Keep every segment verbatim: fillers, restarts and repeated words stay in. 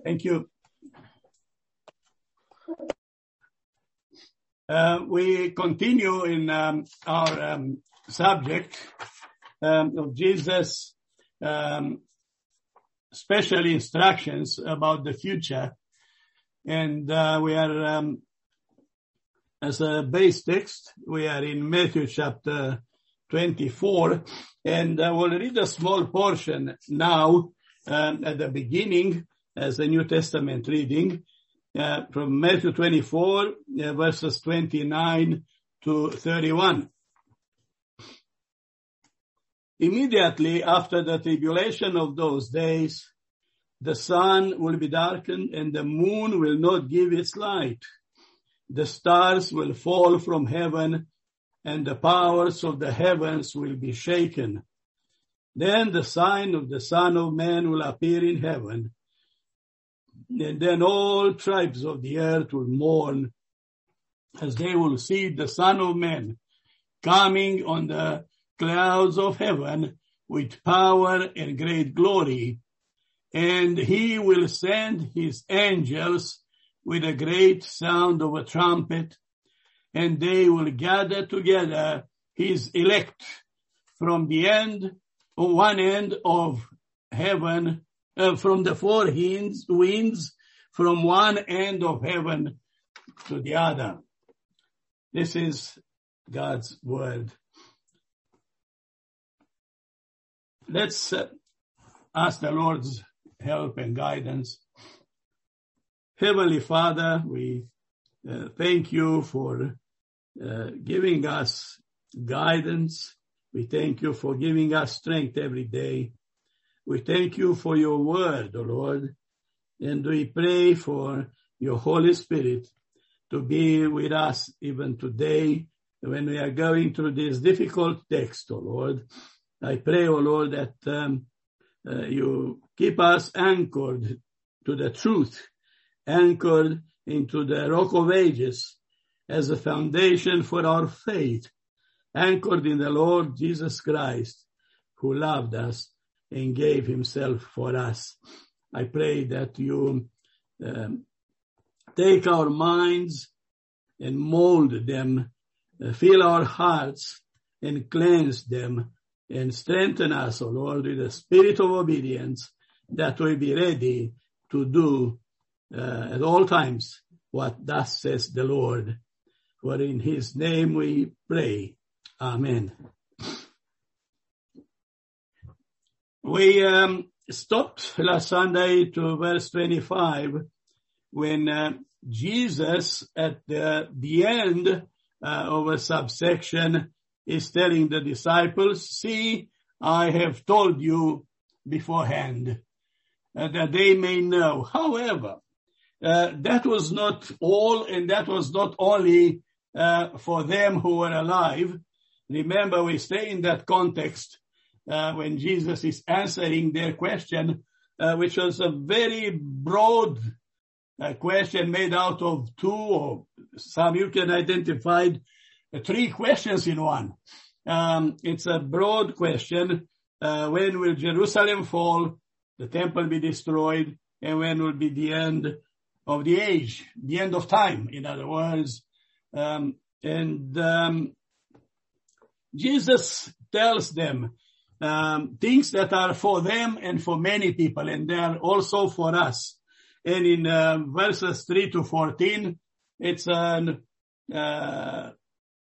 Thank you. Uh, we continue in um, our um, subject um, of Jesus' um, special instructions about the future. And uh, we are, um, as a base text, we are in Matthew chapter twenty-four. And I will read a small portion now um, at the beginning as a New Testament reading. Uh, from Matthew twenty-four, uh, verses twenty-nine to thirty-one. Immediately after the tribulation of those days, the sun will be darkened and the moon will not give its light. The stars will fall from heaven and the powers of the heavens will be shaken. Then the sign of the Son of Man will appear in heaven. And then all tribes of the earth will mourn as they will see the Son of Man coming on the clouds of heaven with power and great glory. And he will send his angels with a great sound of a trumpet, and they will gather together his elect from the end, or one end of heaven, Uh, from the four winds, winds, from one end of heaven to the other. This is God's word. Let's uh, ask the Lord's help and guidance. Heavenly Father, we uh, thank you for uh, giving us guidance. We thank you for giving us strength every day. We thank you for your word, O Lord, and we pray for your Holy Spirit to be with us even today when we are going through this difficult text, O Lord. I pray, O Lord, that um, uh, you keep us anchored to the truth, anchored into the rock of ages as a foundation for our faith, anchored in the Lord Jesus Christ, who loved us and gave himself for us. I pray that you um, take our minds and mold them, uh, fill our hearts and cleanse them and strengthen us, O Lord, with the spirit of obedience, that we be ready to do uh, at all times what thus says the Lord. For in his name we pray. Amen. We um, stopped last Sunday to verse twenty-five when uh, Jesus at the, the end uh, of a subsection is telling the disciples, see, I have told you beforehand uh, that they may know. However, uh, that was not all, and that was not only uh, for them who were alive. Remember, we stay in that context Uh, when Jesus is answering their question, uh, which was a very broad uh, question made out of two, or some you can identify uh, three questions in one. Um, it's a broad question. Uh, when will Jerusalem fall, the temple be destroyed, and when will be the end of the age, the end of time, in other words. Um, and um, Jesus tells them Um, things that are for them and for many people, and they are also for us. And in uh, verses three to fourteen, it's an, uh,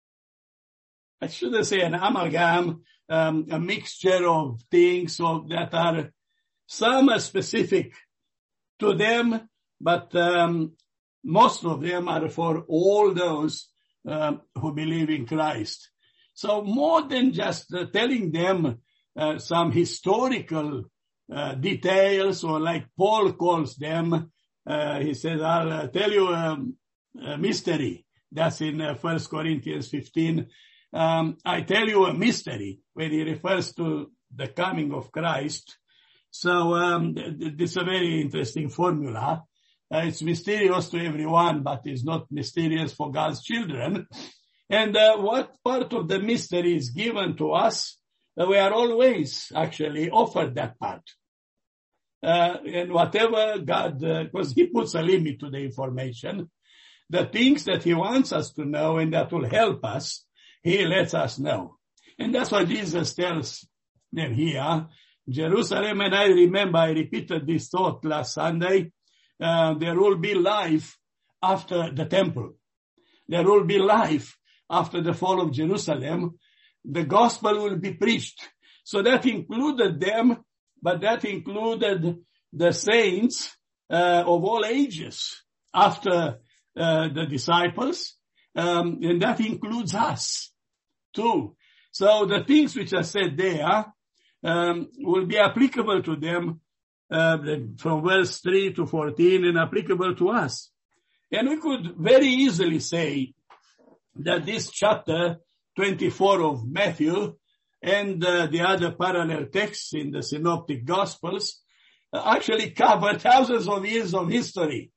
I shouldn't say an amalgam, um, a mixture of things of, that are, some are specific to them, but um, most of them are for all those um, who believe in Christ. So more than just uh, telling them Uh, some historical uh, details, or like Paul calls them, uh, he says, I'll uh, tell you um, a mystery. That's in uh, First Corinthians fifteen. Um, I tell you a mystery when he refers to the coming of Christ. So um, this is a very interesting formula. Uh, it's mysterious to everyone, but it's not mysterious for God's children. And uh, what part of the mystery is given to us? We are always actually offered that part. uh, and whatever God, because uh, he puts a limit to the information, the things that he wants us to know and that will help us, he lets us know. And that's what Jesus tells them here. Jerusalem, and I remember I repeated this thought last Sunday, uh, there will be life after the temple. There will be life after the fall of Jerusalem. The gospel will be preached. So that included them, but that included the saints uh, of all ages after uh, the disciples, um, and that includes us too. So the things which are said there um, will be applicable to them uh, from verse three to fourteen and applicable to us. And we could very easily say that this chapter twenty-four of Matthew and uh, the other parallel texts in the Synoptic Gospels uh, actually cover thousands of years of history,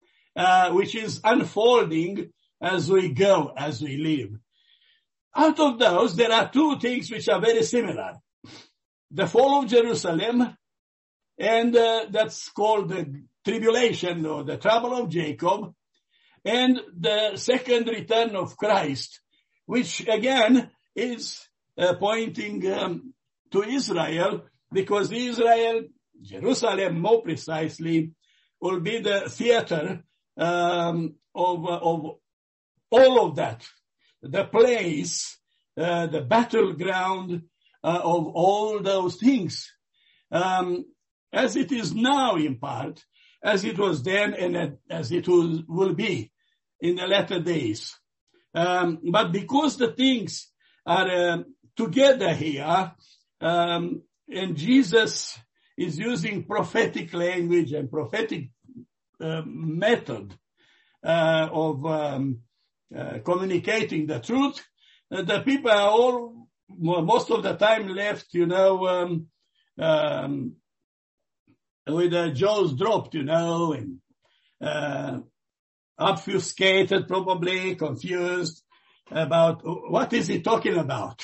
uh, which is unfolding as we go, as we live. Out of those, there are two things which are very similar. The fall of Jerusalem, and uh, that's called the tribulation or the trouble of Jacob, and the second return of Christ, which again is uh, pointing um, to Israel, because Israel, Jerusalem more precisely, will be the theater um, of, of all of that, the place, uh, the battleground uh, of all those things, um, as it is now in part, as it was then and as it will, will be in the latter days. Um, but because the things are uh, together here, um, and Jesus is using prophetic language and prophetic uh, method uh, of um, uh, communicating the truth, uh, the people are all, most of the time left, you know, um, um, with their jaws dropped, you know, and uh, obfuscated, probably confused about what is he talking about.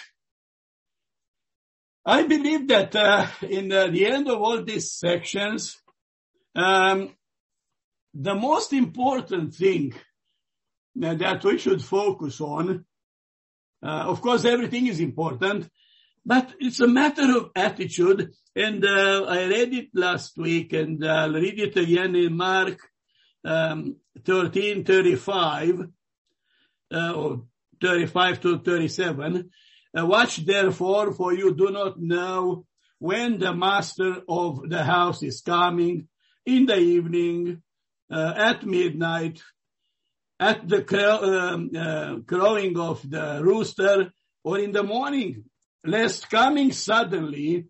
I believe that uh, in the, the end of all these sections, um, the most important thing uh, that we should focus on, uh, of course, everything is important, but it's a matter of attitude. And uh, I read it last week, and uh, I'll read it again in Mark um, thirteen thirty-five, uh, or thirty-five to thirty-seven. Uh, watch therefore, for you do not know when the master of the house is coming, in the evening, uh, at midnight, at the crow, um, uh, crowing of the rooster, or in the morning, lest coming suddenly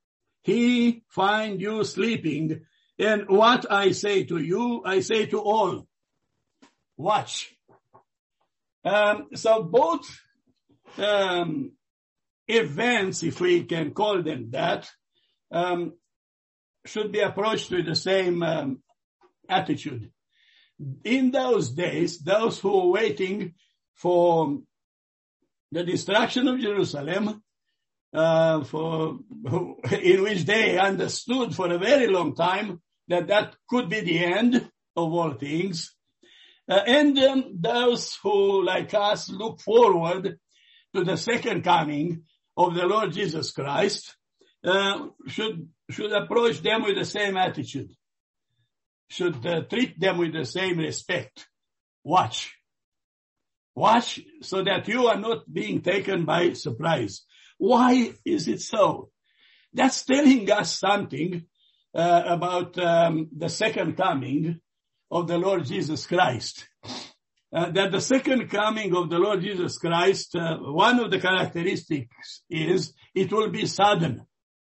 he find you sleeping. And what I say to you, I say to all, watch. Um, so both um, events, if we can call them that, um, should be approached with the same um, attitude. In those days, those who were waiting for the destruction of Jerusalem, uh, for in which they understood for a very long time that that could be the end of all things, uh, and um, those who, like us, look forward to the second coming of the Lord Jesus Christ, uh, should should approach them with the same attitude, should uh, treat them with the same respect. Watch. Watch so that you are not being taken by surprise. Why is it so? That's telling us something uh, about um, the second coming of the Lord Jesus Christ. Uh, that the second coming of the Lord Jesus Christ, uh, one of the characteristics is it will be sudden.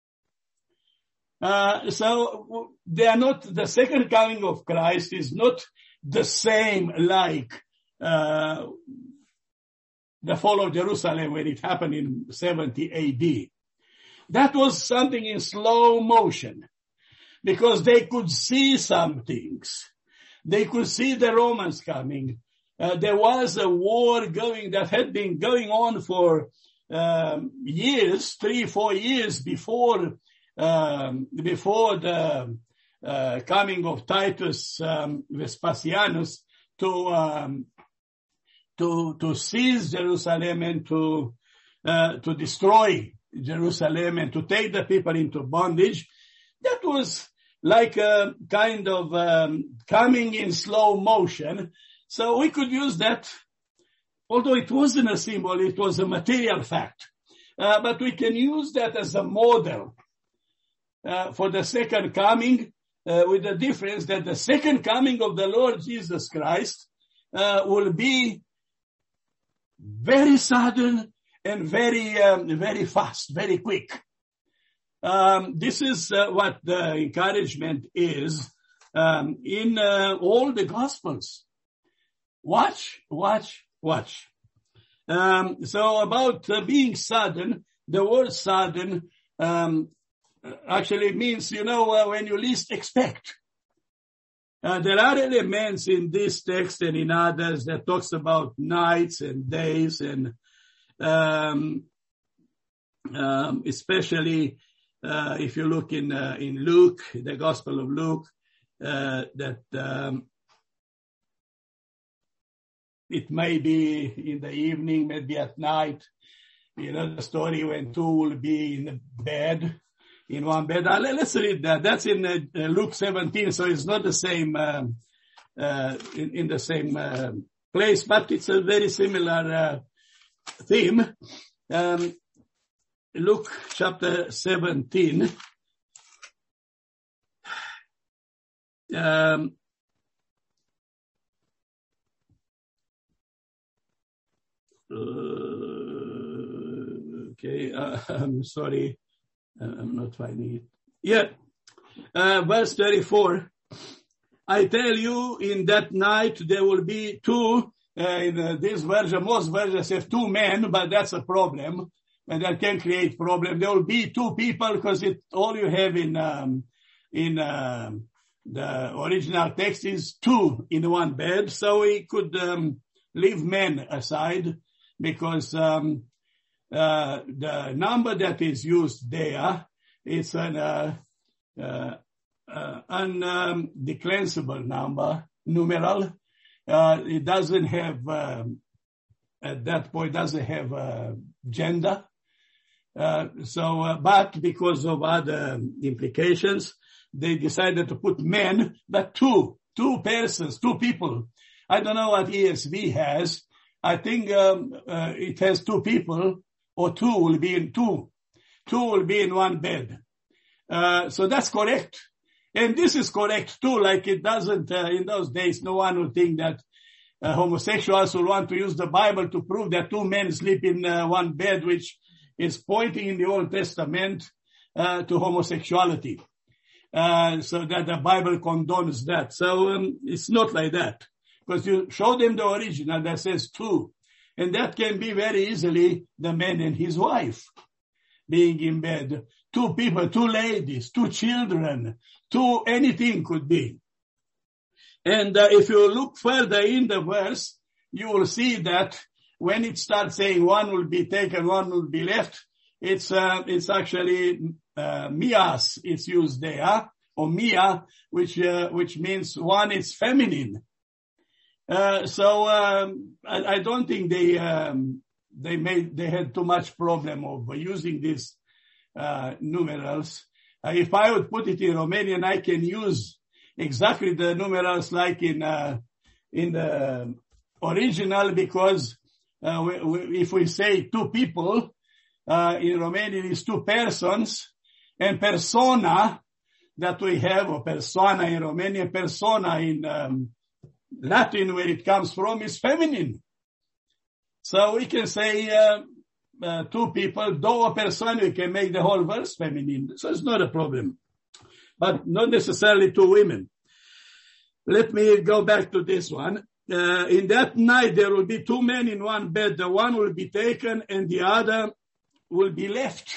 Uh, so they are not, the second coming of Christ is not the same like uh, the fall of Jerusalem when it happened in seventy A D. That was something in slow motion because they could see some things. They could see the Romans coming. Uh, there was a war going that had been going on for um, years, three, four years before um, before the uh, coming of Titus um, Vespasianus to um, to to seize Jerusalem and to uh, to destroy Jerusalem and to take the people into bondage. That was like a kind of um, coming in slow motion. So we could use that, although it wasn't a symbol, it was a material fact. Uh, but we can use that as a model uh, for the second coming, uh, with the difference that the second coming of the Lord Jesus Christ uh, will be very sudden and very, um, very fast, very quick. Um, this is uh, what the encouragement is um, in uh, all the Gospels. Watch, watch, watch. Um, so about uh, being sudden, the word sudden um, actually means, you know, uh, when you least expect. Uh, there are elements in this text and in others that talks about nights and days and um, um, especially uh, if you look in uh, in Luke, the Gospel of Luke, uh, that um, it may be in the evening, maybe at night. You know the story when two will be in a bed, in one bed. Uh, let's read that. That's in uh, Luke seventeen, so it's not the same, um, uh, in, in the same uh, place, but it's a very similar uh, theme. Um, Luke chapter seventeen. Um, uh, okay, uh, I'm sorry. I'm not finding it. Yeah. Uh, verse thirty-four. I tell you, in that night there will be two, uh, in uh, this version, most versions have two men, but that's a problem. And that can create problem. There will be two people because it, all you have in, um, in, um, the original text is two in one bed. So we could, um, leave men aside because, um, Uh, the number that is used there is an uh, uh, uh, undeclensible number, numeral. Uh, it doesn't have, um, at that point, doesn't have uh, gender. Uh, so, uh, but because of other implications, they decided to put men, but two, two persons, two people. I don't know what E S V has. I think um, uh, it has two people. Or two will be in two. Two will be in one bed. Uh, so that's correct. And this is correct too, like it doesn't, uh, in those days, no one would think that uh, homosexuals will want to use the Bible to prove that two men sleep in uh, one bed, which is pointing in the Old Testament uh, to homosexuality. Uh, so that the Bible condones that. So um, it's not like that. Because you show them the original that says two. And that can be very easily the man and his wife being in bed. Two people, two ladies, two children, two anything could be. And uh, if you look further in the verse, you will see that when it starts saying one will be taken, one will be left, it's uh, it's actually uh, mias. It's used there, or mia, which uh, which means one is feminine. Uh, so, um, I, I don't think they, um, they made, they had too much problem of using these, uh, numerals. Uh, if I would put it in Romanian, I can use exactly the numerals like in, uh, in the original because, uh, we, we, if we say two people, uh, in Romanian is two persons, and persona that we have, or persona in Romanian, persona in, um, Latin, where it comes from, is feminine. So we can say uh, uh, two people, do a person, we can make the whole verse feminine. So it's not a problem. But not necessarily two women. Let me go back to this one. Uh, in that night, there will be two men in one bed. The one will be taken and the other will be left.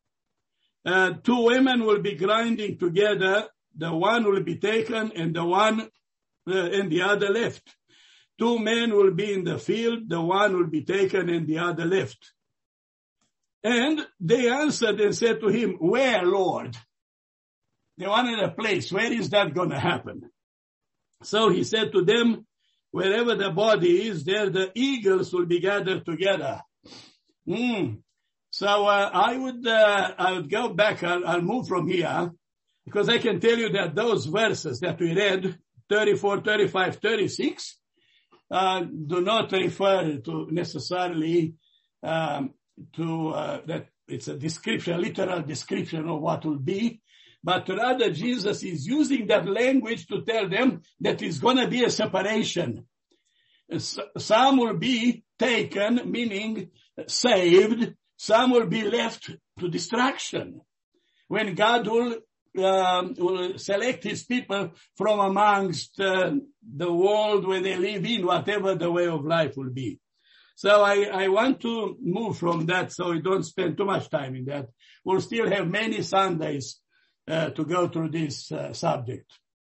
Uh, two women will be grinding together. The one will be taken and the one Uh, and the other left. Two men will be in the field, the one will be taken and the other left. And they answered and said to him, where, Lord? they wanted a place. Where is that going to happen? So he said to them, wherever the body is, there the eagles will be gathered together. Mm. So uh, I would uh, I would go back. I'll, I'll move from here, because I can tell you that those verses that we read, thirty-four, thirty-five, thirty-six, uh, do not refer to necessarily um, to uh, that it's a description, a literal description of what will be, but rather Jesus is using that language to tell them that it's going to be a separation. Some will be taken, meaning saved. Some will be left to destruction. When God will, um, will select his people from amongst uh, the world where they live in, whatever the way of life will be. So I, I want to move from that so we don't spend too much time in that. We'll still have many Sundays uh, to go through this uh, subject.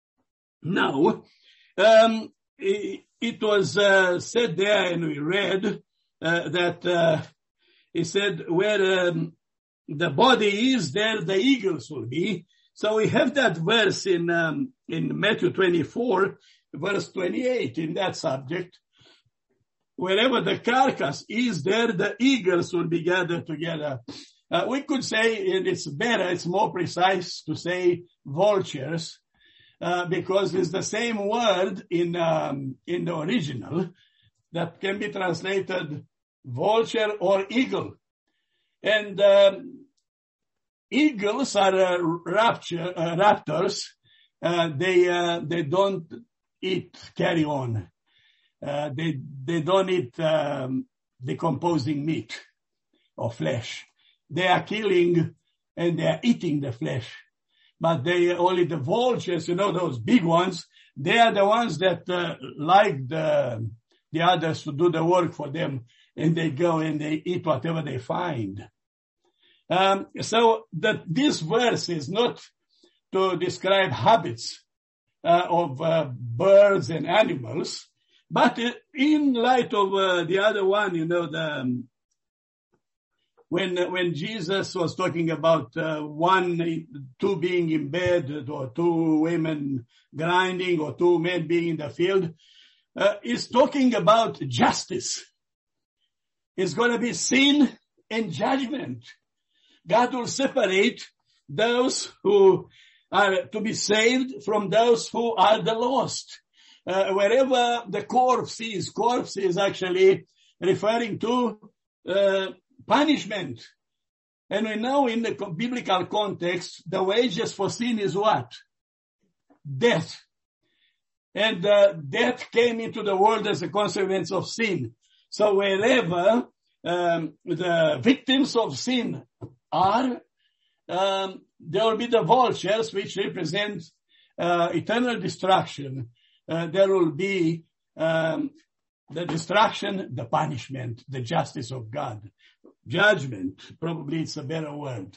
Now, um, it, it was uh, said there, and we read uh, that uh, he said, where um, the body is, there the eagles will be. So we have that verse in um, in Matthew twenty-four, verse twenty-eight, in that subject. Wherever the carcass is, there the eagles will be gathered together. Uh, we could say, and it's better, it's more precise to say vultures, uh, because it's the same word in um, in the original that can be translated vulture or eagle. And um, eagles are uh, rapture, uh, raptors. Uh, they uh, they don't eat carrion. Uh, they they don't eat um, decomposing meat or flesh. They are killing and they are eating the flesh. But they only the vultures, you know, those big ones. They are the ones that uh, like the the others to do the work for them. And they go and they eat whatever they find. Um, so that this verse is not to describe habits uh, of uh, birds and animals, but in light of uh, the other one, you know, the um, when when Jesus was talking about uh, one, two being in bed, or two women grinding, or two men being in the field, uh, he's talking about justice. It's going to be sin and judgment. God will separate those who are to be saved from those who are the lost. Uh, wherever the corpse is, corpse is actually referring to uh, punishment. And we know in the biblical context, the wages for sin is what? Death. And uh, death came into the world as a consequence of sin. So wherever um, the victims of sin are, um, there will be the vultures, which represent uh, eternal destruction. Uh, there will be um, the destruction, the punishment, the justice of God. Judgment, probably it's a better word.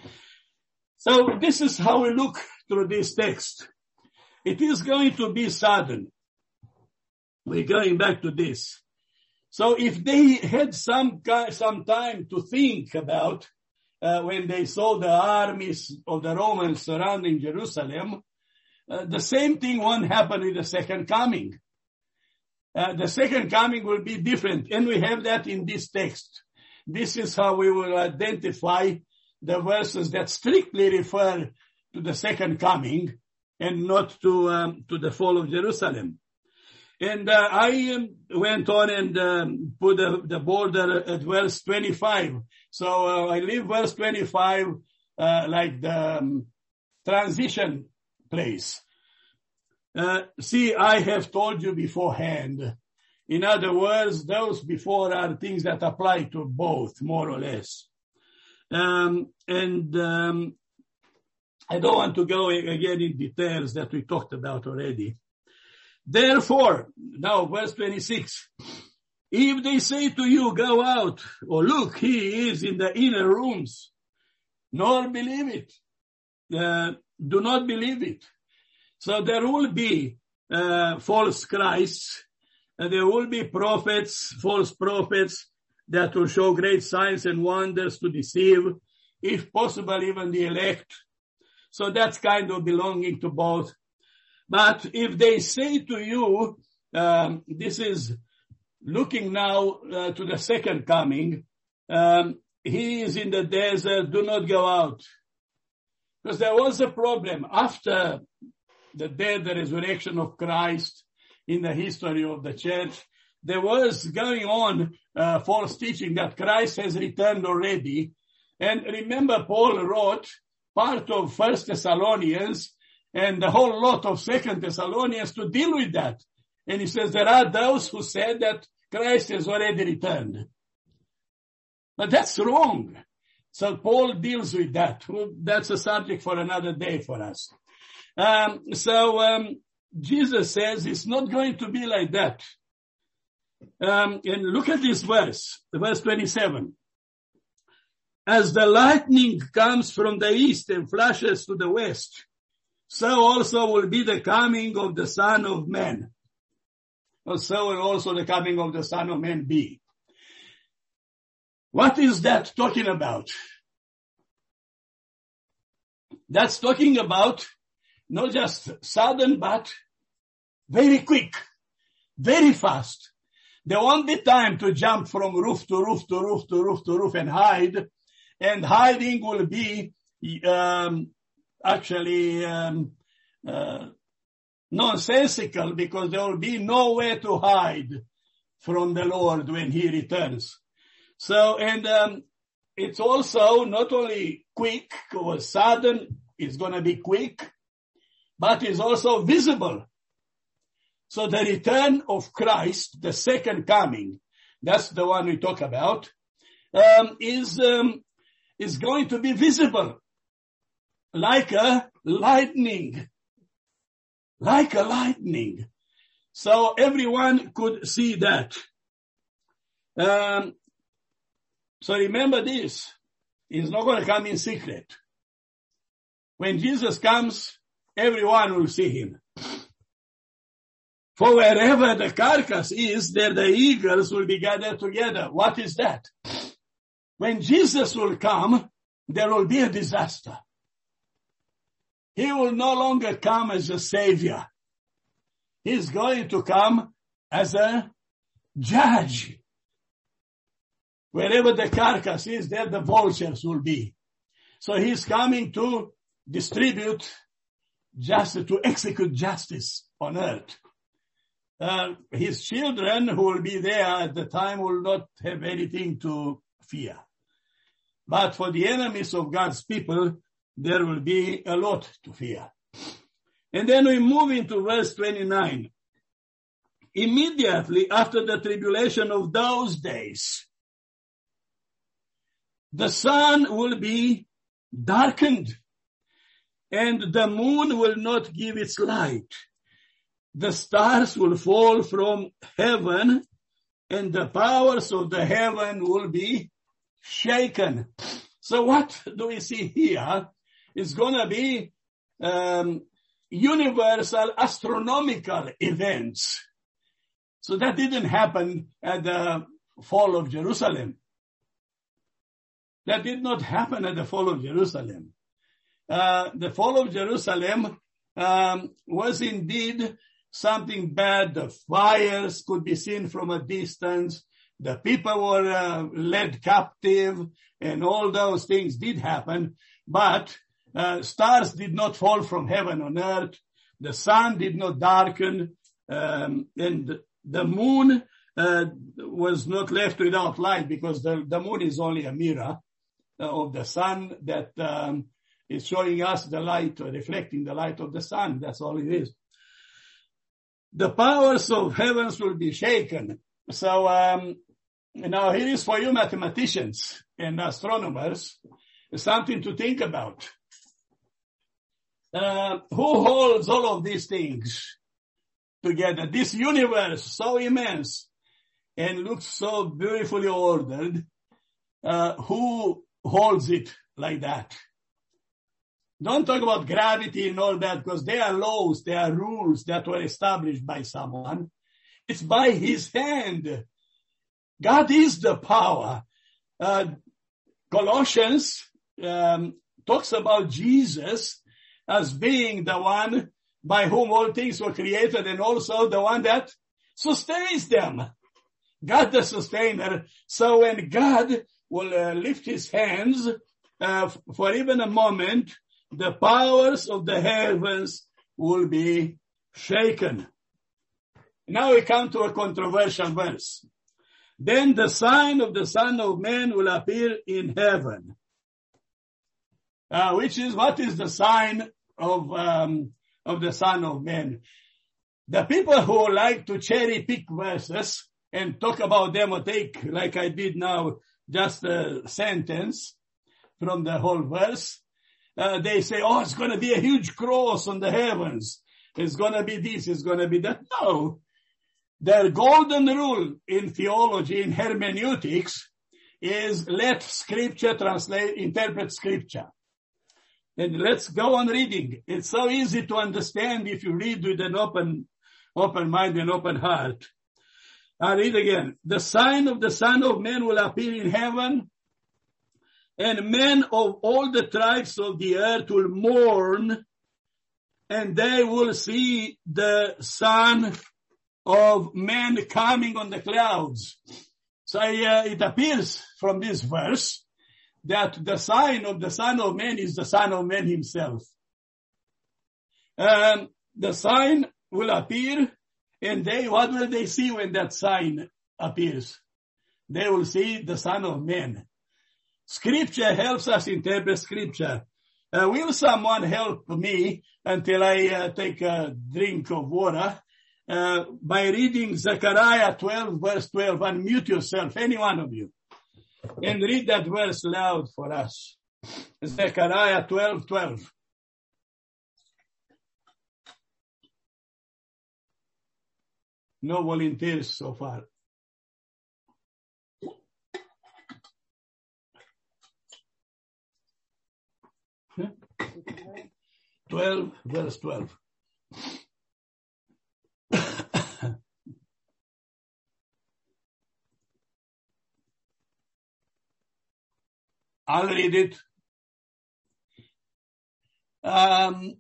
So this is how we look through this text. It is going to be sudden. We're going back to this. So if they had some some time to think about uh, when they saw the armies of the Romans surrounding Jerusalem, uh, the same thing won't happen with the second coming. Uh, the second coming will be different, and we have that in this text. This is how we will identify the verses that strictly refer to the second coming and not to um, to the fall of Jerusalem. And uh, I um, went on and um, put the, the border at verse twenty-five. So uh, I leave verse twenty-five uh, like the um, transition place. Uh, see, I have told you beforehand. In other words, those before are things that apply to both, more or less. Um, and um, I don't want to go again in details that we talked about already. Therefore, now verse twenty-six, if they say to you, go out, or look, he is in the inner rooms, nor believe it. Uh, do not believe it. So there will be uh, false Christs, and there will be prophets, false prophets, that will show great signs and wonders to deceive, if possible, even the elect. So that's kind of belonging to both. But if they say to you, um, this is looking now uh, to the second coming, um, he is in the desert, do not go out. Because there was a problem after the death, the resurrection of Christ in the history of the church. There was going on uh, false teaching that Christ has returned already. And remember, Paul wrote part of First Thessalonians and the whole lot of Second Thessalonians to deal with that. And he says there are those who said that Christ has already returned. But that's wrong. So Paul deals with that. That's a subject for another day for us. Um, so um, Jesus says it's not going to be like that. Um, and look at this verse, verse twenty-seven. As the lightning comes from the east and flashes to the west, so also will be the coming of the Son of Man. Or so will also the coming of the Son of Man be. What is that talking about? That's talking about not just sudden, but very quick, very fast. There won't be time to jump from roof to roof to roof to roof to roof and hide. And hiding will be um, actually um, uh, nonsensical, because there will be nowhere to hide from the Lord when he returns. So, and um, it's also not only quick or sudden, it's going to be quick, but it's also visible. So the return of Christ, the second coming, that's the one we talk about, um, is, um, is going to be visible like a lightning, like a lightning. So everyone could see that. Um, so remember this, he's not going to come in secret. When Jesus comes, everyone will see him. For wherever the carcass is, there the eagles will be gathered together. What is that? When Jesus will come, there will be a disaster. He will no longer come as a savior. He's going to come as a judge. Wherever the carcass is, there the vultures will be. So he's coming to distribute justice, to execute justice on earth. Uh, his children who will be there at the time will not have anything to fear. But for the enemies of God's people, there will be a lot to fear. And then we move into verse twenty-nine. Immediately after the tribulation of those days, the sun will be darkened, and the moon will not give its light. The stars will fall from heaven, and the powers of the heaven will be shaken. So what do we see here? It's going to be um, universal astronomical events. So that didn't happen at the fall of Jerusalem. That did not happen at the fall of Jerusalem. Uh, the fall of Jerusalem um, was indeed something bad. The fires could be seen from a distance. The people were uh, led captive, and all those things did happen. But uh, stars did not fall from heaven on earth. The sun did not darken, um, and the moon uh, was not left without light, because the, the moon is only a mirror uh, of the sun that um, is showing us the light, or reflecting the light of the sun. That's all it is. The powers of heavens will be shaken. So, um, now here is for you mathematicians and astronomers, something to think about. Uh, who holds all of these things together? This universe, so immense and looks so beautifully ordered, uh, who holds it like that? Don't talk about gravity and all that, because they are laws, they are rules that were established by someone. It's by his hand. God is the power. Uh, Colossians um, talks about Jesus as being the one by whom all things were created and also the one that sustains them. God the sustainer. So when God will uh, lift his hands uh, for even a moment, the powers of the heavens will be shaken. Now we come to a controversial verse. Then the sign of the Son of Man will appear in heaven. Uh, which is, what is the sign of, um, of the Son of Man? The people who like to cherry pick verses and talk about them or take, like I did now, just a sentence from the whole verse, uh, they say, oh, it's going to be a huge cross on the heavens. It's going to be this, it's going to be that. No. The golden rule in theology, in hermeneutics, is let scripture translate, interpret scripture. And let's go on reading. It's so easy to understand if you read with an open, open mind and open heart. I read again. The sign of the Son of Man will appear in heaven, and men of all the tribes of the earth will mourn, and they will see the Son of Man coming on the clouds. So uh, it appears from this verse that the sign of the Son of Man is the Son of Man himself. Um, the sign will appear, and they, what will they see when that sign appears? They will see the Son of Man. Scripture helps us interpret Scripture. Uh, will someone help me until I uh, take a drink of water? Uh, by reading Zechariah twelve, verse twelve. Unmute yourself, any one of you, and read that verse loud for us. Zechariah twelve, twelve. No volunteers so far. twelve, verse twelve. I'll read it. Um,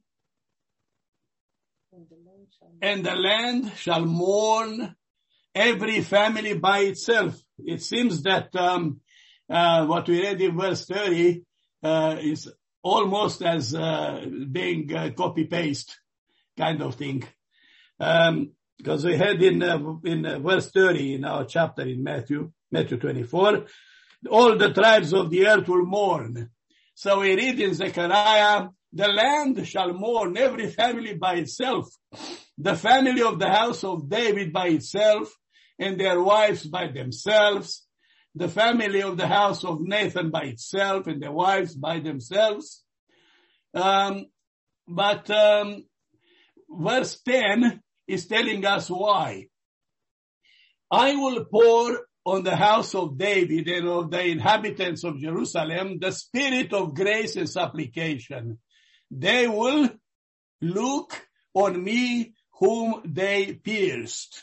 and the land shall mourn, every family by itself. It seems that um, uh, what we read in verse thirty uh, is almost as uh, being uh, copy-paste kind of thing. Um, because we had in uh, in uh, verse thirty in our chapter in Matthew, Matthew twenty-four, all the tribes of the earth will mourn. So we read in Zechariah, the land shall mourn, every family by itself, the family of the house of David by itself, and their wives by themselves, the family of the house of Nathan by itself, and their wives by themselves. Um, but um, verse ten is telling us why. I will pour on the house of David and of the inhabitants of Jerusalem the spirit of grace and supplication. They will look on me whom they pierced.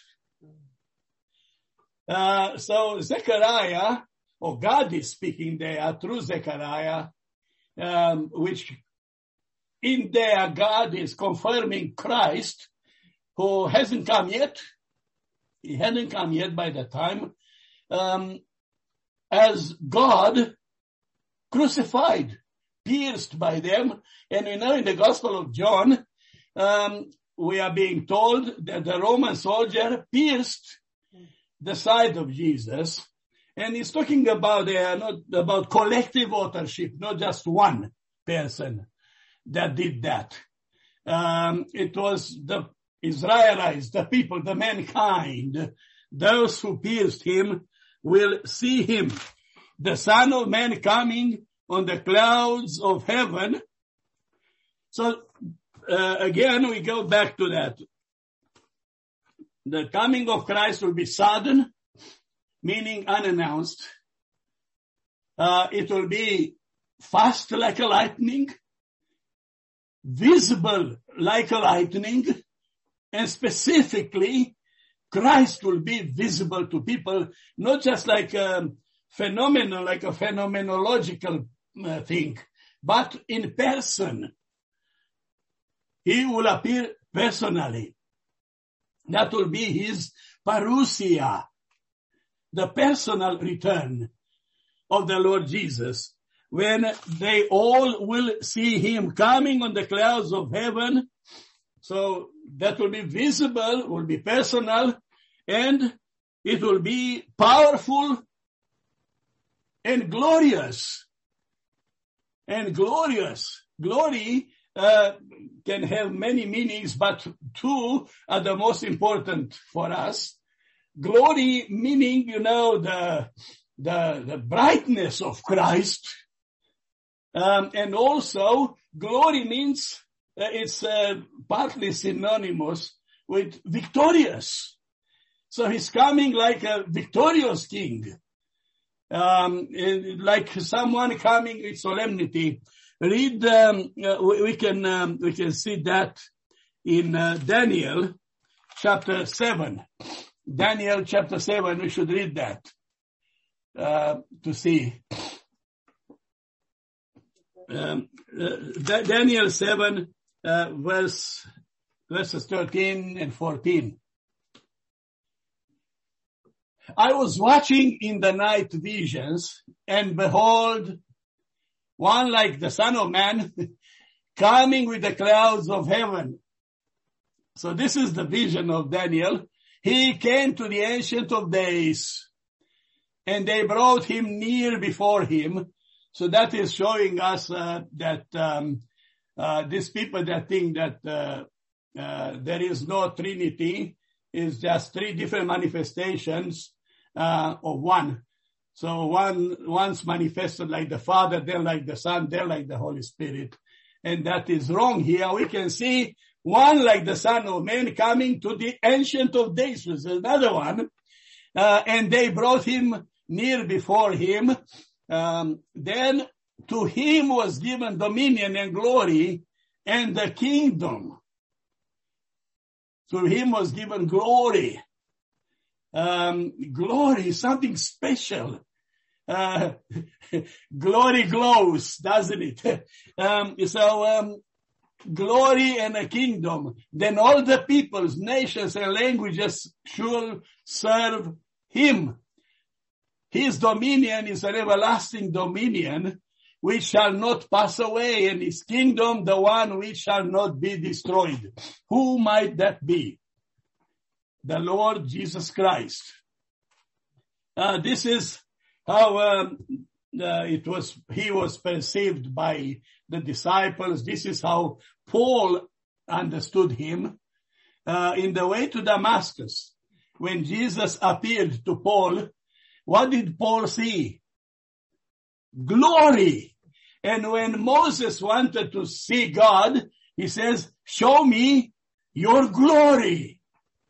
Uh, so Zechariah, or God is speaking there through Zechariah, um, which in there God is confirming Christ, who hasn't come yet. He hadn't come yet by the time. Um, as God crucified, pierced by them. And we know in the Gospel of John, um, we are being told that the Roman soldier pierced the side of Jesus. And he's talking about, uh, not about collective authorship, not just one person that did that. Um, it was the Israelites, the people, the mankind, those who pierced him will see him, the Son of Man coming on the clouds of heaven. So uh, again, we go back to that. The coming of Christ will be sudden, meaning unannounced. Uh, it will be fast like a lightning, visible like a lightning, and specifically, Christ will be visible to people, not just like a phenomenon, like a phenomenological uh, thing, but in person. he will appear personally. That will be his parousia, the personal return of the Lord Jesus, when they all will see him coming on the clouds of heaven. So that will be visible, will be personal, and it will be powerful and glorious. And glorious. Glory uh, can have many meanings, but two are the most important for us. Glory meaning, you know, the the, the brightness of Christ. Um, and also, glory means uh, it's uh, partly synonymous with victorious. So he's coming like a victorious king. Um, like someone coming with solemnity. Read, um, uh, we, we can, um, we can see that in, uh, Daniel chapter seven. Daniel chapter seven, we should read that, uh, to see. Um, uh, Daniel seven, uh, verse, verses thirteen and fourteen. I was watching in the night visions, and behold, one like the Son of Man coming with the clouds of heaven. So this is the vision of Daniel. He came to the Ancient of Days, and they brought him near before him. So that is showing us uh, that um, uh, these people that think that uh, uh, there is no Trinity is just three different manifestations uh, of one. So one once manifested like the Father, then like the Son, then like the Holy Spirit. And that is wrong here. We can see one like the Son of Man coming to the Ancient of Days, which is another one. Uh, and they brought him near before him. Um, then to him was given dominion and glory and the kingdom. To him was given glory. Um, glory, something special. Uh, glory glows, doesn't it? Um, so, um, glory and a kingdom. Then all the peoples, nations, and languages should serve him. His dominion is an everlasting dominion which shall not pass away, and his kingdom the one which shall not be destroyed. Who might that be? The Lord Jesus Christ. Uh, this is how um, uh, it was. He was perceived by the disciples. This is how Paul understood him. Uh, in the way to Damascus, when Jesus appeared to Paul, what did Paul see? Glory. And when Moses wanted to see God, he says, show me your glory.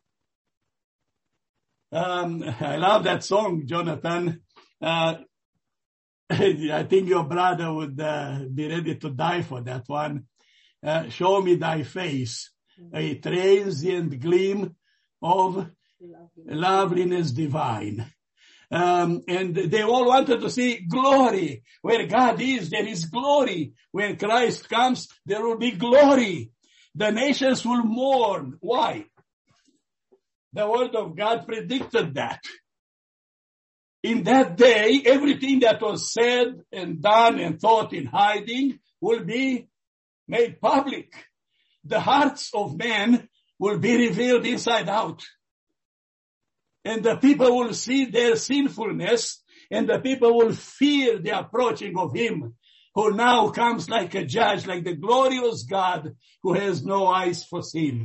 Um, I love that song, Jonathan. Uh, I think your brother would uh, be ready to die for that one. Uh, show me thy face, a transient gleam of loveliness divine. Um, and they all wanted to see glory. Where God is, there is glory. When Christ comes, there will be glory. The nations will mourn. Why? The word of God predicted that. In that day, everything that was said and done and thought in hiding will be made public. The hearts of men will be revealed inside out. And the people will see their sinfulness, and the people will fear the approaching of him who now comes like a judge, like the glorious God who has no eyes for sin.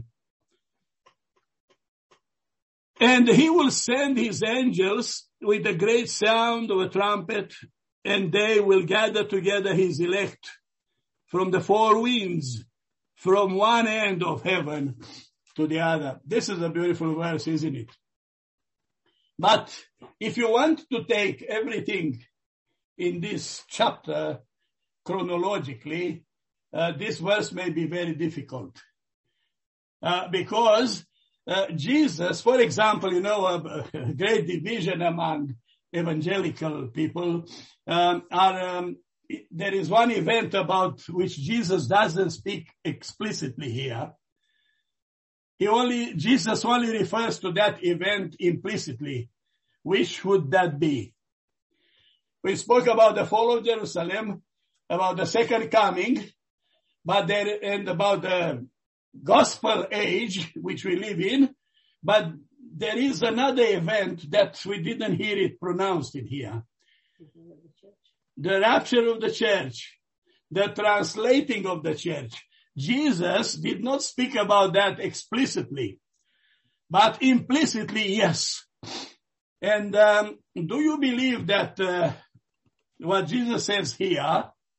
And he will send his angels with a great sound of a trumpet, and they will gather together his elect from the four winds, from one end of heaven to the other. This is a beautiful verse, isn't it? But if you want to take everything in this chapter chronologically, uh, this verse may be very difficult. Uh, because uh, Jesus, for example, you know, a, a great division among evangelical people um, are um, there is one event about which Jesus doesn't speak explicitly here. He only, Jesus only refers to that event implicitly. Which would that be? We spoke about the fall of Jerusalem, about the second coming, but there, and about the gospel age which we live in, but there is another event that we didn't hear it pronounced in here. The rapture of the church, the translating of the church. Jesus did not speak about that explicitly, but implicitly, yes. And um, do you believe that uh, what Jesus says here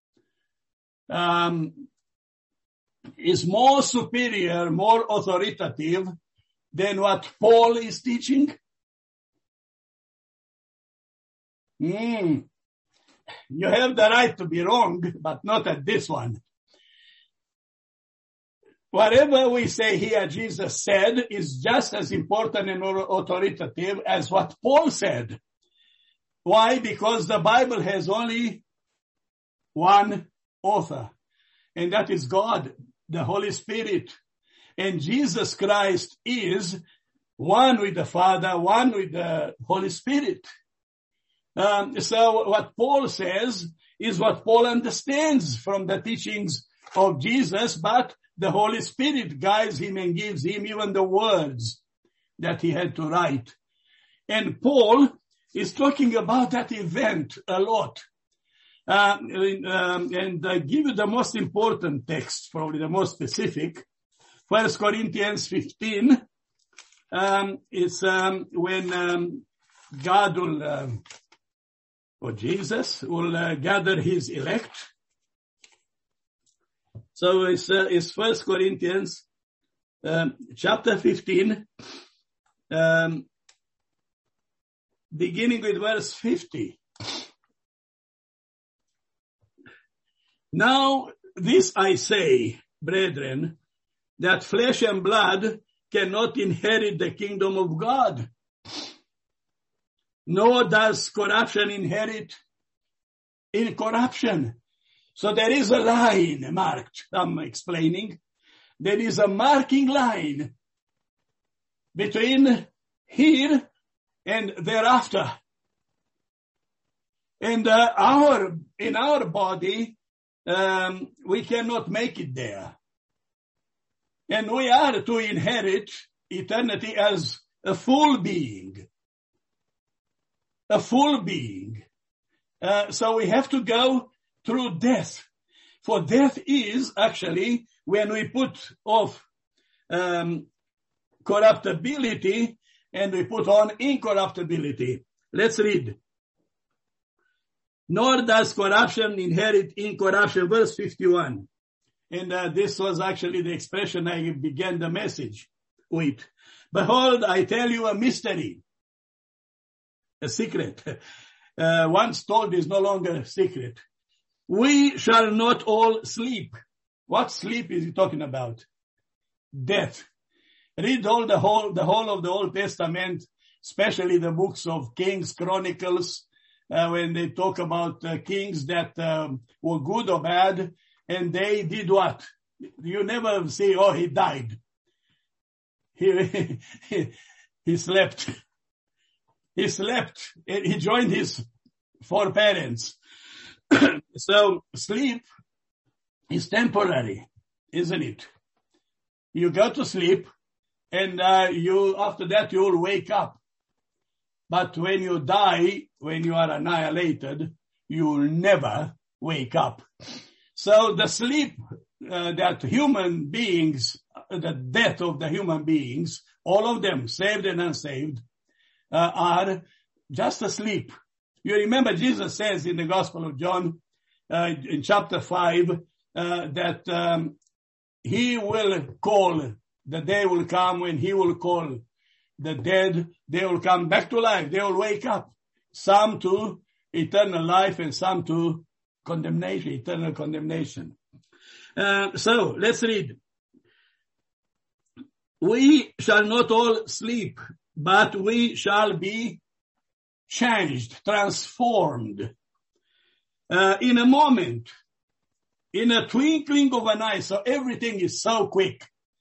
um, is more superior, more authoritative than what Paul is teaching? Mm. You have the right to be wrong, but not at this one. Whatever we say here, Jesus said, is just as important and authoritative as what Paul said. Why? Because the Bible has only one author, and that is God, the Holy Spirit. And Jesus Christ is one with the Father, one with the Holy Spirit. Um, so what Paul says is what Paul understands from the teachings of Jesus, but the Holy Spirit guides him and gives him even the words that he had to write. And Paul is talking about that event a lot. Uh, um, and I give you the most important text, probably the most specific. First Corinthians fifteen. Um, it's um, when um, God will, uh, or Jesus will uh, gather his elect. So it's, uh, it's First Corinthians, um, chapter fifteen, um, beginning with verse fifty. Now, this I say, brethren, that flesh and blood cannot inherit the kingdom of God, nor does corruption inherit incorruption. So there is a line marked, I'm explaining. There is a marking line between here and thereafter. And uh, our, in our body, um, we cannot make it there. And we are to inherit eternity as a full being. A full being. Uh, so we have to go through death. For death is actually when we put off um, corruptibility and we put on incorruptibility. Let's read. Nor does corruption inherit incorruption. Verse fifty-one. And uh, this was actually the expression I began the message with. Behold, I tell you a mystery. A secret. Uh, once told is no longer a secret. We shall not all sleep. What sleep is he talking about? Death. Read all the whole, the whole of the Old Testament, especially the books of Kings, Chronicles, uh, when they talk about uh, kings that um, were good or bad, and they did what? You never say, oh, he died. He, he, he slept. He slept. He joined his foreparents. So sleep is temporary, isn't it? You go to sleep and uh, you, after that you will wake up. But when you die, when you are annihilated, you will never wake up. So the sleep uh, that human beings, uh, the death of the human beings, all of them, saved and unsaved, uh, are just asleep. You remember Jesus says in the Gospel of John, uh, in chapter five, uh, that um, he will call, the day will come when he will call the dead. They will come back to life. They will wake up. Some to eternal life and some to condemnation, eternal condemnation. Uh, so let's read. We shall not all sleep, but we shall be changed, transformed. uh, in a moment, in a twinkling of an eye. So everything is so quick.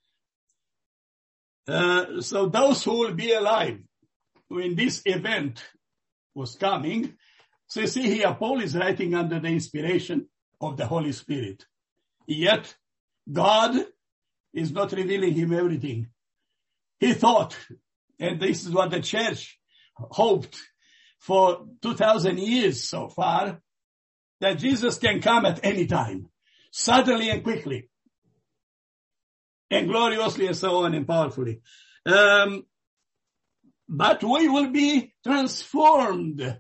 Uh, so those who will be alive when this event was coming, so you see here, Paul is writing under the inspiration of the Holy Spirit. Yet, God is not revealing him everything. He thought, and this is what the church hoped for two thousand years so far, that Jesus can come at any time, suddenly and quickly, and gloriously and so on and powerfully. Um, but we will be transformed.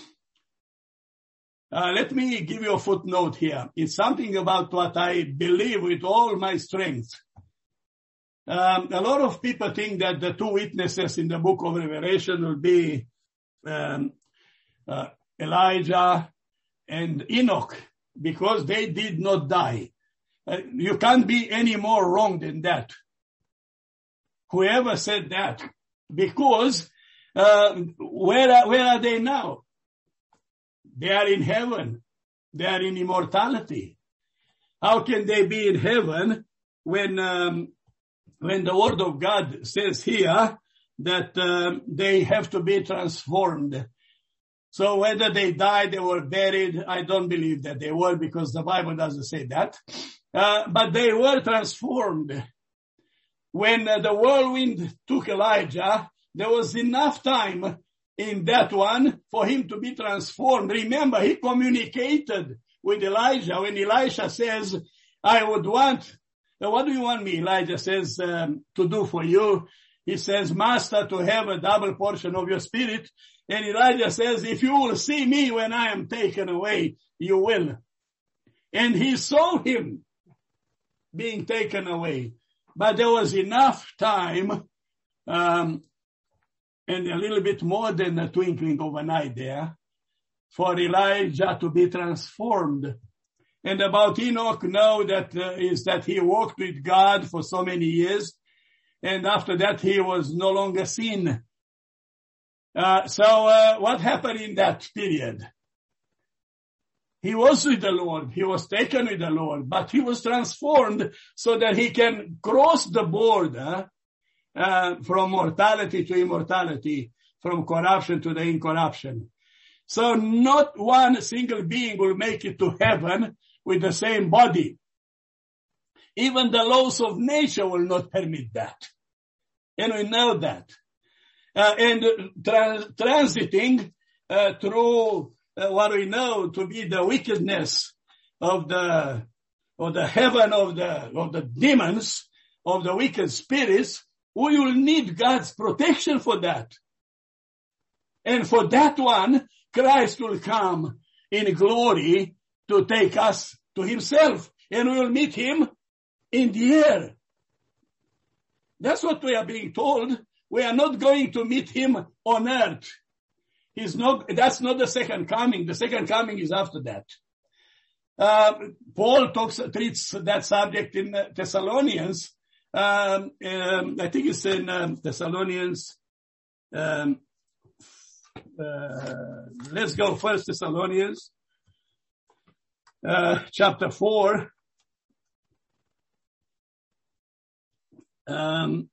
Uh, let me give you a footnote here. It's something about what I believe with all my strength. Um, a lot of people think that the two witnesses in the book of Revelation will be um, uh, Elijah and Enoch, because they did not die. Uh, you can't be any more wrong than that. Whoever said that, because uh, where are, where are they now? They are in heaven. They are in immortality. How can they be in heaven when um, when the Word of God says here that um, they have to be transformed? So whether they died, they were buried, I don't believe that they were, because the Bible doesn't say that. Uh, but they were transformed. When uh, the whirlwind took Elijah, there was enough time in that one for him to be transformed. Remember, he communicated with Elijah when Elisha says, I would want, what do you want me? Elijah says, um, to do for you. He says, Master, to have a double portion of your spirit. And Elijah says, if you will see me when I am taken away, you will. And he saw him being taken away. But there was enough time, um, and a little bit more than a twinkling of an eye there, for Elijah to be transformed. And about Enoch, know that uh, is that he walked with God for so many years, and after that he was no longer seen. Uh, so uh, what happened in that period? He was with the Lord. He was taken with the Lord, but he was transformed so that he can cross the border uh, from mortality to immortality, from corruption to the incorruption. So not one single being will make it to heaven with the same body. Even the laws of nature will not permit that. And we know that. Uh, and tra- transiting uh, through uh, what we know to be the wickedness of the of the heaven of the of the demons, of the wicked spirits, we will need God's protection for that. And for that one, Christ will come in glory to take us to himself, and we will meet him in the air. That's what we are being told. We are not going to meet him on earth. He's not, that's not the second coming. The second coming is after that. Uh, Paul talks, treats that subject in Thessalonians. Um, um, I think it's in um, Thessalonians. Um, uh, let's go First Thessalonians, uh, chapter four. Um,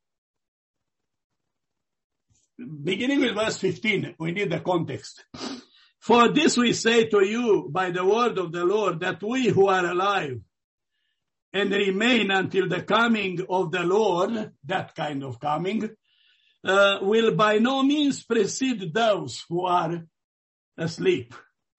beginning with verse fifteen, we need the context. For this we say to you by the word of the Lord, that we who are alive and remain until the coming of the Lord, that kind of coming, uh, will by no means precede those who are asleep.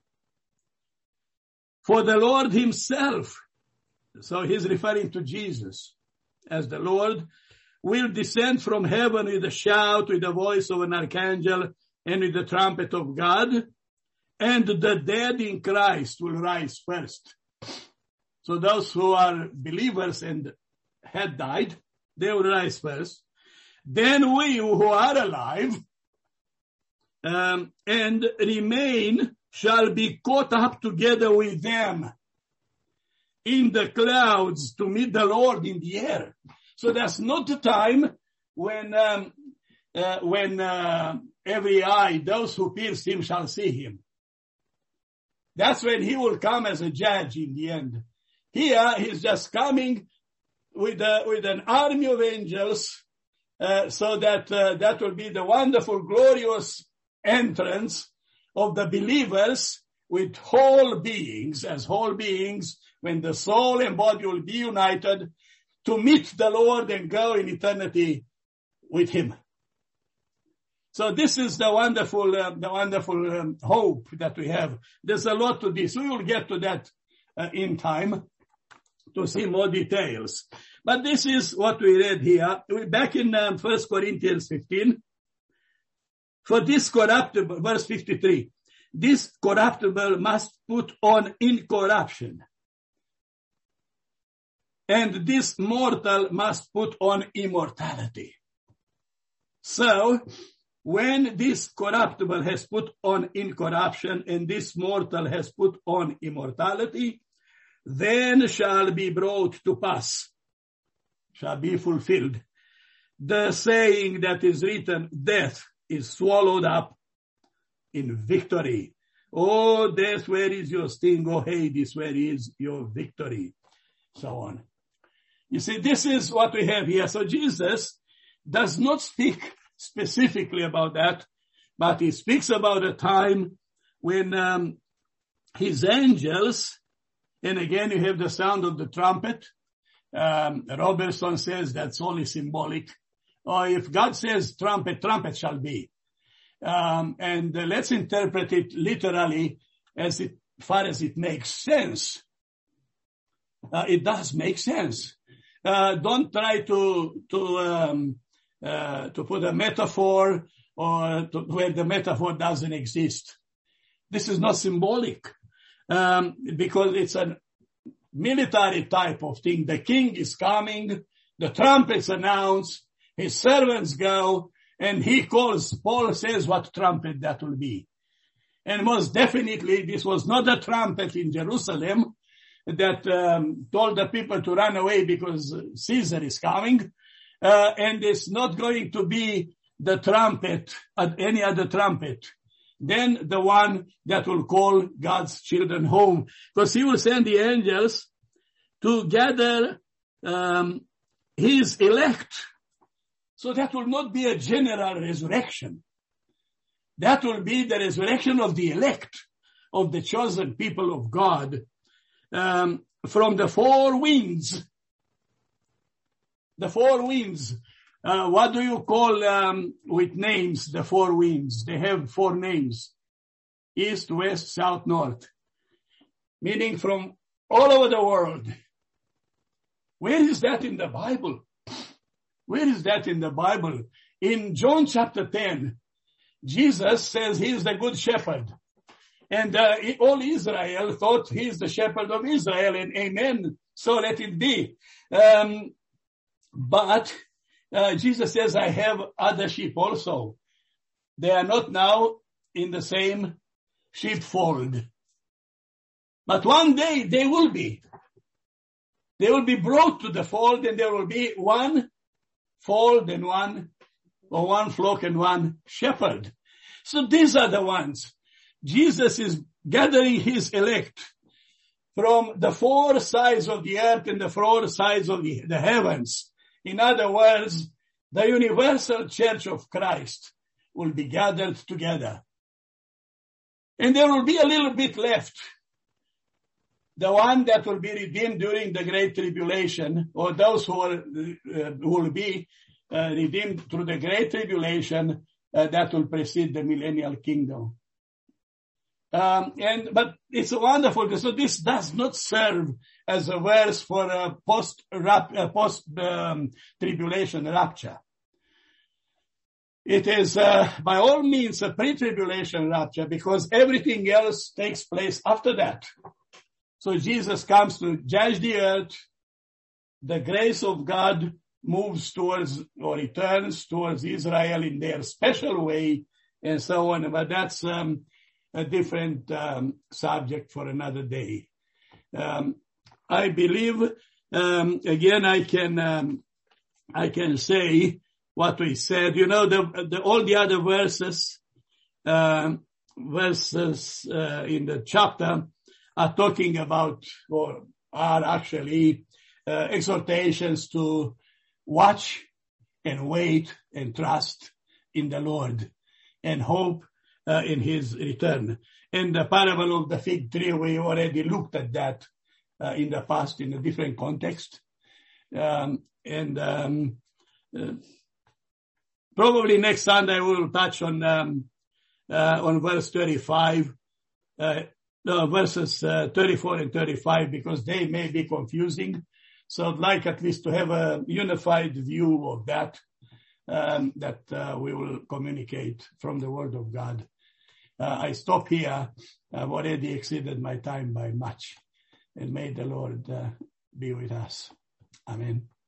For the Lord himself, so he's referring to Jesus as the Lord, will descend from heaven with a shout, with the voice of an archangel, and with the trumpet of God, and the dead in Christ will rise first. So those who are believers and had died, they will rise first. Then we who are alive um, and remain shall be caught up together with them in the clouds to meet the Lord in the air. So that's not the time when um, uh, when uh, every eye, those who pierce him, shall see him. That's when he will come as a judge in the end. Here, he's just coming with a, with an army of angels, uh, so that, uh, that will be the wonderful, glorious entrance of the believers with whole beings, as whole beings, when the soul and body will be united to meet the Lord and go in eternity with him. So this is the wonderful, uh, the wonderful um, hope that we have. There's a lot to this. We will get to that uh, in time to see more details. But this is what we read here. We're back in um, First Corinthians fifteen. For this corruptible, verse fifty-three, this corruptible must put on incorruption, and this mortal must put on immortality. So, when this corruptible has put on incorruption and this mortal has put on immortality, then shall be brought to pass, shall be fulfilled, the saying that is written, death is swallowed up in victory. Oh, death, where is your sting? Oh, Hades, where is your victory? So on. You see, this is what we have here. So Jesus does not speak specifically about that, but he speaks about a time when um, his angels, and again you have the sound of the trumpet. Um, Robertson says that's only symbolic. Or if God says trumpet, trumpet shall be. Um, and uh, let's interpret it literally as it, far as it makes sense. Uh, it does make sense. Uh, don't try to, to, um, uh, to put a metaphor or to, where the metaphor doesn't exist. This is not symbolic, um, because it's a military type of thing. The king is coming, the trumpets announce, his servants go, and he calls, Paul says what trumpet that will be. And most definitely this was not a trumpet in Jerusalem that um, told the people to run away because Caesar is coming. Uh, and it's not going to be the trumpet, uh, any other trumpet, than the one that will call God's children home. Because he will send the angels to gather um, his elect. So that will not be a general resurrection. That will be the resurrection of the elect, of the chosen people of God, um, from the four winds. The four winds. Uh, what do you call, um, with names, the four winds? They have four names. East, west, south, north. Meaning from all over the world. Where is that in the Bible? Where is that in the Bible? In John chapter ten, Jesus says he is the good shepherd. And uh, all Israel thought he is the shepherd of Israel, and amen, so let it be. Um, but uh, Jesus says, I have other sheep also. They are not now in the same sheepfold. But one day they will be. They will be brought to the fold, and there will be one fold and one, or one flock and one shepherd. So these are the ones. Jesus is gathering his elect from the four sides of the earth and the four sides of the, the heavens. In other words, the universal church of Christ will be gathered together. And there will be a little bit left. The one that will be redeemed during the Great Tribulation, or those who will, uh, who will be uh, redeemed through the Great Tribulation, uh, that will precede the millennial kingdom. Um, and, but it's wonderful. So this does not serve as a verse for a post rap, a post um, tribulation rapture. It is, uh, by all means a pre-tribulation rapture, because everything else takes place after that. So Jesus comes to judge the earth. The grace of God moves towards, or returns towards Israel in their special way, and so on. But that's, um, a different um, subject for another day. Um, I believe, um, again, I can um, I can say what we said. You know, the, the all the other verses um, verses uh, in the chapter are talking about, or are actually uh, exhortations to watch and wait and trust in the Lord and hope uh, in his return. In the parable of the fig tree, we already looked at that uh, in the past in a different context. Um, and um, uh, probably next Sunday we will touch on um, uh, on verse thirty-five, uh, no, verses uh, thirty-four and thirty-five, because they may be confusing. So I'd like at least to have a unified view of that, um, that uh, we will communicate from the Word of God. Uh, I stop here. I've already exceeded my time by much. And may the Lord uh, be with us. Amen.